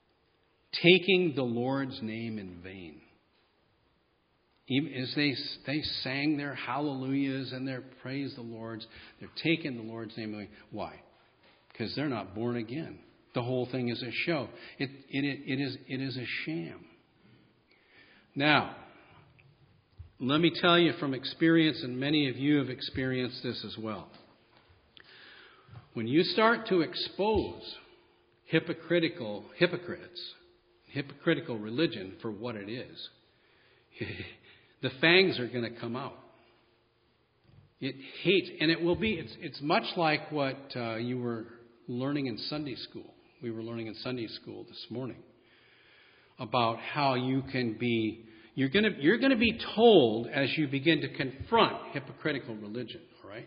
taking the Lord's name in vain. Even as they they sang their hallelujahs and their praise the Lord's, they're taking the Lord's name in vain. Why? Because they're not born again. The whole thing is a show. It it it is it is a sham. Now, let me tell you from experience, and many of you have experienced this as well. When you start to expose hypocritical hypocrites, hypocritical religion for what it is, the fangs are going to come out. It hates, and it will be, it's, it's much like what uh, you were learning in Sunday school. We were learning in Sunday school this morning about how you can be, you're going to, you're going to be told as you begin to confront hypocritical religion, all right?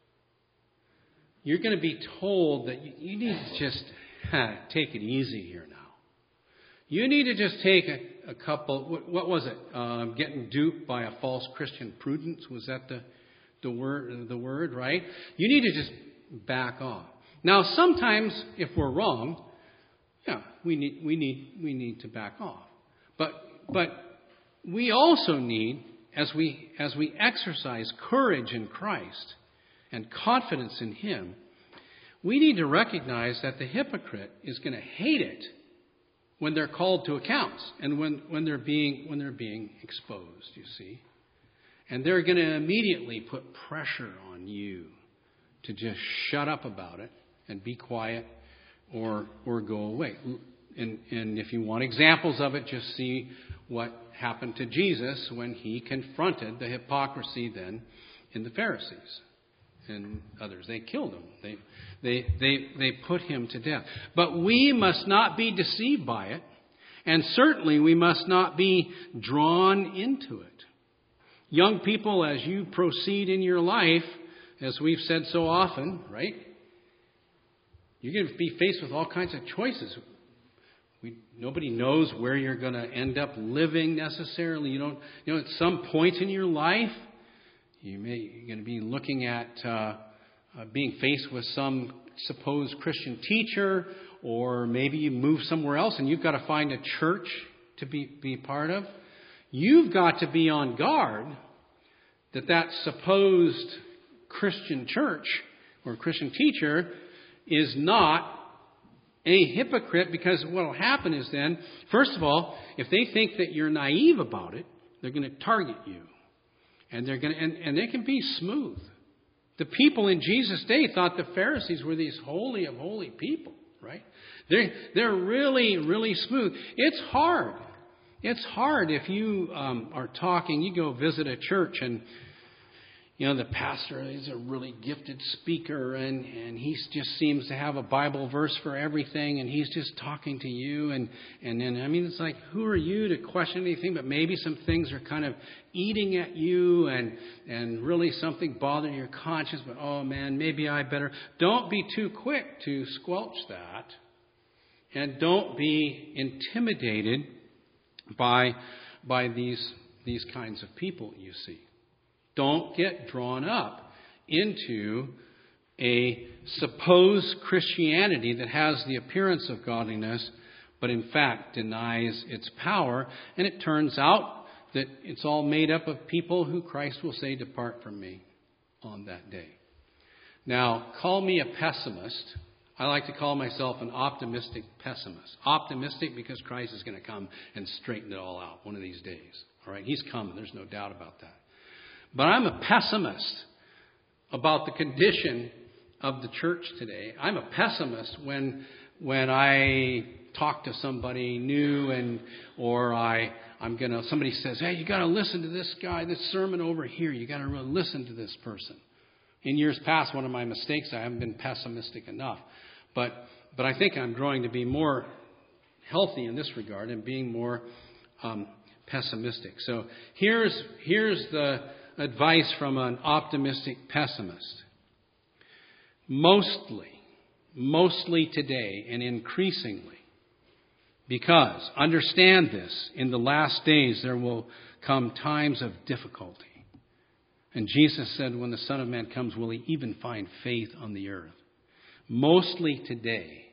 You're going to be told that you, you need to just huh, take it easy here now. You need to just take a, a couple, what, what was it? Um, getting duped by a false Christian prudence? Was that the, the word, the word, right? You need to just back off. Now, sometimes if we're wrong, yeah, we need, we need, we need to back off. But, but we also need, as we, as we exercise courage in Christ and confidence in Him, we need to recognize that the hypocrite is going to hate it when they're called to accounts and when, when they're being when they're being exposed, you see. And they're going to immediately put pressure on you to just shut up about it and be quiet or or go away. And, and if you want examples of it, just see what happened to Jesus when he confronted the hypocrisy then in the Pharisees and others. They killed him. They, they, they, they put him to death. But we must not be deceived by it. And certainly we must not be drawn into it. Young people, as you proceed in your life, as we've said so often, right? You're going to be faced with all kinds of choices. We, nobody knows where you're going to end up living necessarily. You don't, you know, at some point in your life, you may, you're going to be looking at uh, uh, being faced with some supposed Christian teacher, or maybe you move somewhere else and you've got to find a church to be, be part of. You've got to be on guard that that supposed Christian church or Christian teacher is not a hypocrite, because what will happen is then, first of all, if they think that you're naive about it, they're going to target you. And they're going to, and, and they can be smooth. The people in Jesus' day thought the Pharisees were these holy of holy people, right? They're, they're really, really smooth. It's hard. It's hard if you um, are talking, you go visit a church and, you know, the pastor is a really gifted speaker and, and he just seems to have a Bible verse for everything and he's just talking to you. And, and then, I mean, it's like, who are you to question anything? But maybe some things are kind of eating at you and, and really something bothering your conscience. But, oh, man, maybe I better. Don't be too quick to squelch that. And don't be intimidated by, by these, these kinds of people, you see. Don't get drawn up into a supposed Christianity that has the appearance of godliness, but in fact denies its power. And it turns out that it's all made up of people who Christ will say, "Depart from me," on that day. Now, call me a pessimist. I like to call myself an optimistic pessimist. Optimistic because Christ is going to come and straighten it all out one of these days. All right, He's coming. There's no doubt about that. But I'm a pessimist about the condition of the church today. I'm a pessimist when when I talk to somebody new and or I I'm gonna somebody says, "Hey, you got to listen to this guy, this sermon over here. You got to really listen to this person." In years past, one of my mistakes, I haven't been pessimistic enough, but but I think I'm growing to be more healthy in this regard and being more um, pessimistic. So here's here's the advice from an optimistic pessimist. Mostly, mostly today and increasingly, because understand this, in the last days there will come times of difficulty. And Jesus said, when the Son of Man comes, will He even find faith on the earth? Mostly today,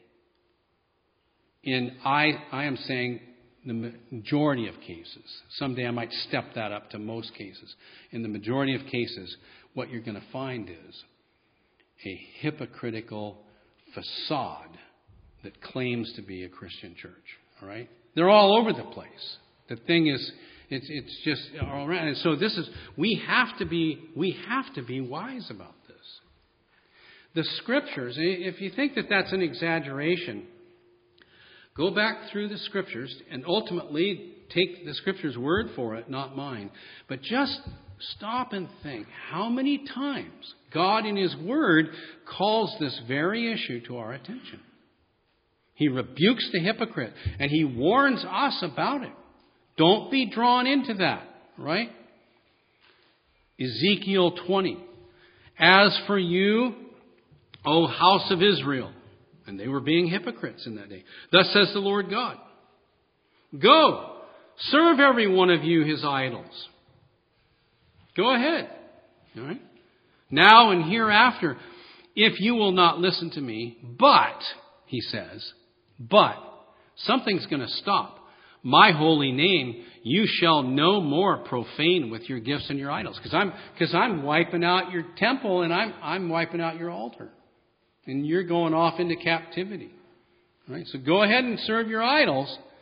in I, I am saying the majority of cases. Someday I might step that up to most cases. In the majority of cases, what you're going to find is a hypocritical facade that claims to be a Christian church. All right? They're all over the place. The thing is, it's it's just all around. And so this is we have to be we have to be wise about this. The Scriptures, if you think that that's an exaggeration, go back through the Scriptures and ultimately take the Scripture's word for it, not mine. But just stop and think how many times God in His Word calls this very issue to our attention. He rebukes the hypocrite and He warns us about it. Don't be drawn into that, right? Ezekiel twenty. As for you, O house of Israel, and they were being hypocrites in that day. Thus says the Lord God, go, serve every one of you his idols. Go ahead. All right? Now and hereafter, if you will not listen to me, but, he says, but, something's going to stop. My holy name you shall no more profane with your gifts and your idols. Because I'm, because I'm wiping out your temple and I'm, I'm wiping out your altar. And you're going off into captivity. All right? So go ahead and serve your idols,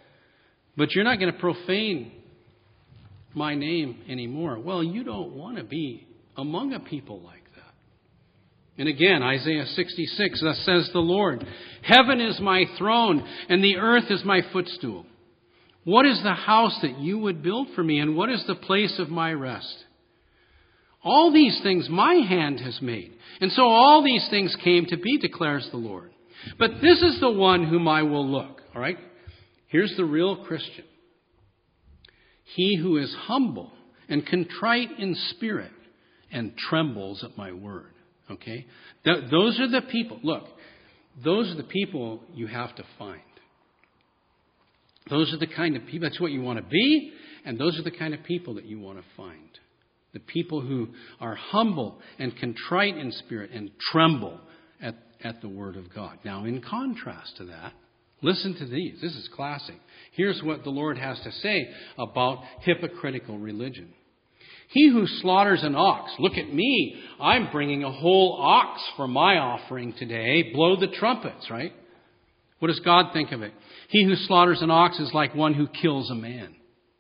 But you're not going to profane my name anymore. Well, you don't want to be among a people like that. And again, Isaiah sixty-six, thus says the Lord, heaven is my throne, and the earth is my footstool. What is the house that you would build for me, and what is the place of my rest? All these things my hand has made. And so all these things came to be, declares the Lord. But this is the one whom I will look. All right? Here's the real Christian. He who is humble and contrite in spirit and trembles at my word. Okay? Th- those are the people. Look, those are the people you have to find. Those are the kind of people, that's what you want to be, and those are the kind of people that you want to find. The people who are humble and contrite in spirit and tremble at, at the word of God. Now, in contrast to that, listen to these. This is classic. Here's what the Lord has to say about hypocritical religion. He who slaughters an ox, look at me, I'm bringing a whole ox for my offering today. Blow the trumpets, right? What does God think of it? He who slaughters an ox is like one who kills a man.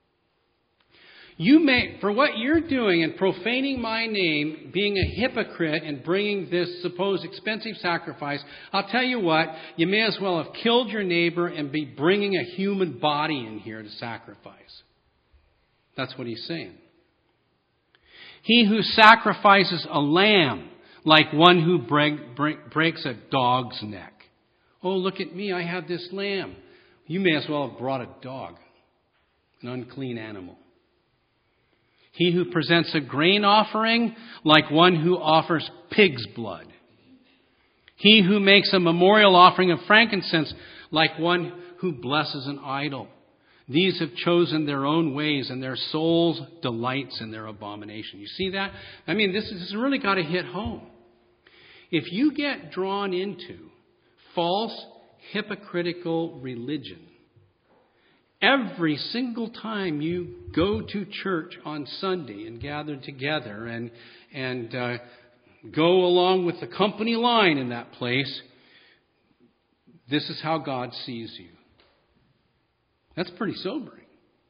You may, for what you're doing and profaning my name, being a hypocrite and bringing this supposed expensive sacrifice, I'll tell you what, you may as well have killed your neighbor and be bringing a human body in here to sacrifice. That's what he's saying. He who sacrifices a lamb, like one who break, break, breaks a dog's neck. Oh, look at me, I have this lamb. You may as well have brought a dog, an unclean animal. He who presents a grain offering, like one who offers pig's blood. He who makes a memorial offering of frankincense, like one who blesses an idol. These have chosen their own ways, and their souls delights in their abomination. You see that? I mean, this has really got to hit home. If you get drawn into false, hypocritical religion, every single time you go to church on Sunday and gather together and and uh, go along with the company line in that place, this is how God sees you. That's pretty sobering.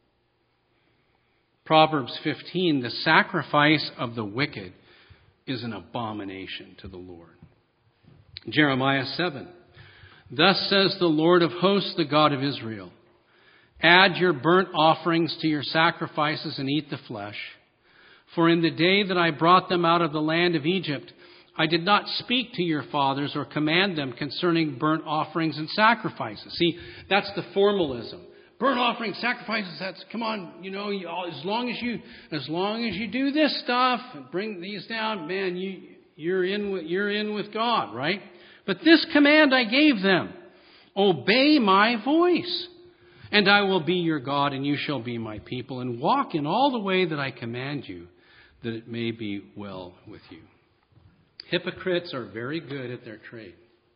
Proverbs fifteen, the sacrifice of the wicked is an abomination to the Lord. Jeremiah seven, thus says the Lord of hosts, the God of Israel, add your burnt offerings to your sacrifices and eat the flesh. For in the day that I brought them out of the land of Egypt, I did not speak to your fathers or command them concerning burnt offerings and sacrifices. See, that's the formalism. Burnt offerings, sacrifices, that's, come on, you know, you, as long as you, as long as you do this stuff and bring these down, man, you, you're in with, you're in with God, right? But this command I gave them, obey my voice. And I will be your God, and you shall be my people, and walk in all the way that I command you, that it may be well with you. Hypocrites are very good at their trade.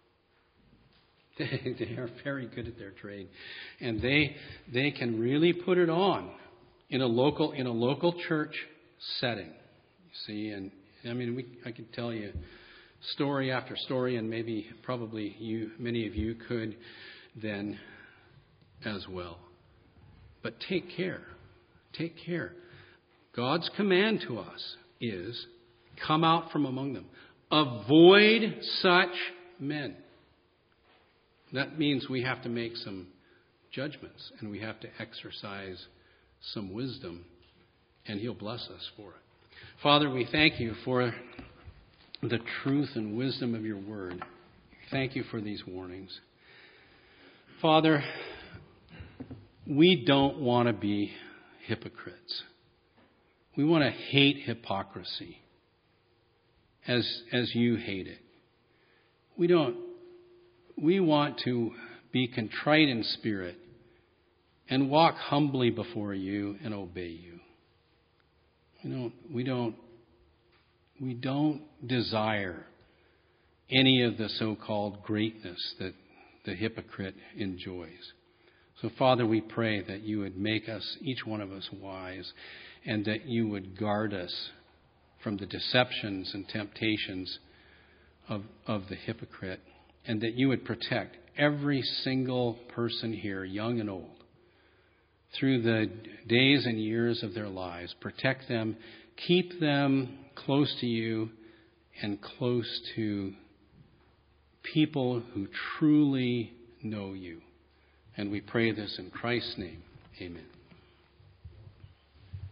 They are very good at their trade. And they they can really put it on in a local in a local church setting. You see, and I mean we I could tell you story after story, and maybe probably you many of you could then as well. But take care. Take care. God's command to us is come out from among them. Avoid such men. That means we have to make some judgments and we have to exercise some wisdom, and He'll bless us for it. Father, we thank you for the truth and wisdom of your word. Thank you for these warnings. Father, we don't want to be hypocrites. We want to hate hypocrisy as, as you hate it. We don't. We want to be contrite in spirit and walk humbly before you and obey you. We don't, we don't, we don't desire any of the so-called greatness that the hypocrite enjoys. So, Father, we pray that you would make us, each one of us, wise, and that you would guard us from the deceptions and temptations of, of the hypocrite, and that you would protect every single person here, young and old, through the days and years of their lives. Protect them. Keep them close to you and close to people who truly know you. And we pray this in Christ's name. Amen.